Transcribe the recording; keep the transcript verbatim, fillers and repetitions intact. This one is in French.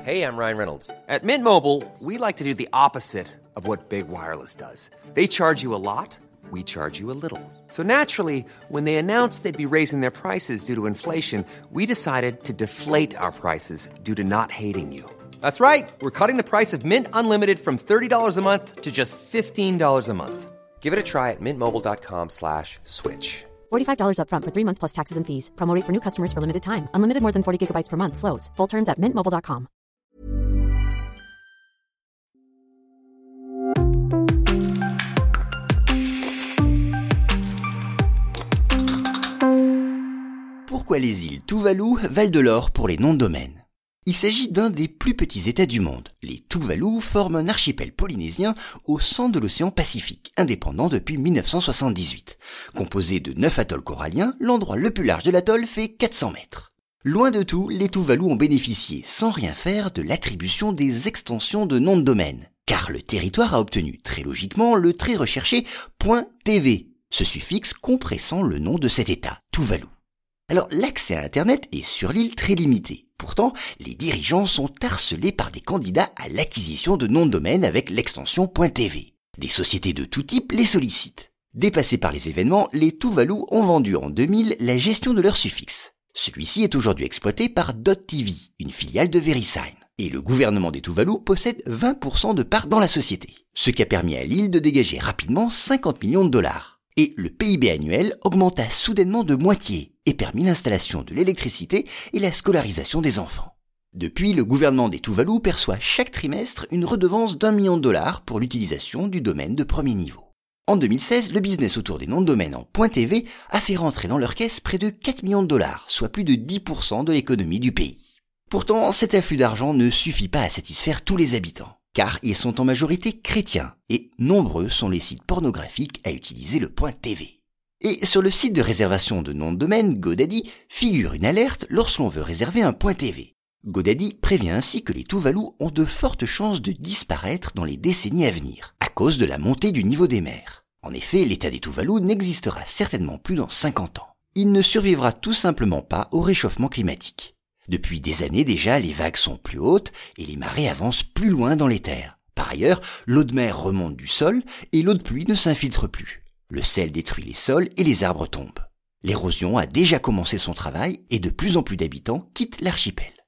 Hey, I'm Ryan Reynolds. At Mint Mobile, we like to do the opposite of what Big Wireless does. They charge you a lot, we charge you a little. So naturally, when they announced they'd be raising their prices due to inflation, we decided to deflate our prices due to not hating you. That's right. We're cutting the price of Mint Unlimited from thirty dollars a month to just fifteen dollars a month. Give it a try at mintmobile.com slash switch. forty-five dollars up front for three months plus taxes and fees. Promo rate for new customers for limited time. Unlimited more than forty gigabytes per month. Slows full terms at mint mobile dot com. Pourquoi les îles Tuvalu valent de l'or pour les noms de domaine ? Il s'agit d'un des plus petits États du monde. Les Tuvalu forment un archipel polynésien au centre de l'océan Pacifique, indépendant depuis dix-neuf cent soixante-dix-huit. Composé de neuf atolls coralliens, l'endroit le plus large de l'atoll fait quatre cents mètres. Loin de tout, les Tuvalu ont bénéficié, sans rien faire, de l'attribution des extensions de noms de domaine. Car le territoire a obtenu, très logiquement, le très recherché .tv, ce suffixe compressant le nom de cet État, Tuvalu. Alors l'accès à Internet est sur l'île très limité. Pourtant, les dirigeants sont harcelés par des candidats à l'acquisition de noms de domaine avec l'extension .tv. Des sociétés de tout type les sollicitent. Dépassés par les événements, les Tuvalu ont vendu en deux mille la gestion de leur suffixe. Celui-ci est aujourd'hui exploité par .tv, une filiale de VeriSign. Et le gouvernement des Tuvalu possède vingt pour cent de parts dans la société. Ce qui a permis à l'île de dégager rapidement cinquante millions de dollars. Et le P I B annuel augmenta soudainement de moitié et permit l'installation de l'électricité et la scolarisation des enfants. Depuis, le gouvernement des Tuvalu perçoit chaque trimestre une redevance d'un million de dollars pour l'utilisation du domaine de premier niveau. En deux mille seize, le business autour des noms de domaine en .tv a fait rentrer dans leur caisse près de quatre millions de dollars, soit plus de dix pour cent de l'économie du pays. Pourtant, cet afflux d'argent ne suffit pas à satisfaire tous les habitants, car ils sont en majorité chrétiens, et nombreux sont les sites pornographiques à utiliser le .tv. Et sur le site de réservation de noms de domaine GoDaddy figure une alerte lorsqu'on veut réserver un .tv. GoDaddy prévient ainsi que les Tuvalu ont de fortes chances de disparaître dans les décennies à venir, à cause de la montée du niveau des mers. En effet, l'état des Tuvalu n'existera certainement plus dans cinquante ans. Il ne survivra tout simplement pas au réchauffement climatique. Depuis des années déjà, les vagues sont plus hautes et les marées avancent plus loin dans les terres. Par ailleurs, l'eau de mer remonte du sol et l'eau de pluie ne s'infiltre plus. Le sel détruit les sols et les arbres tombent. L'érosion a déjà commencé son travail et de plus en plus d'habitants quittent l'archipel.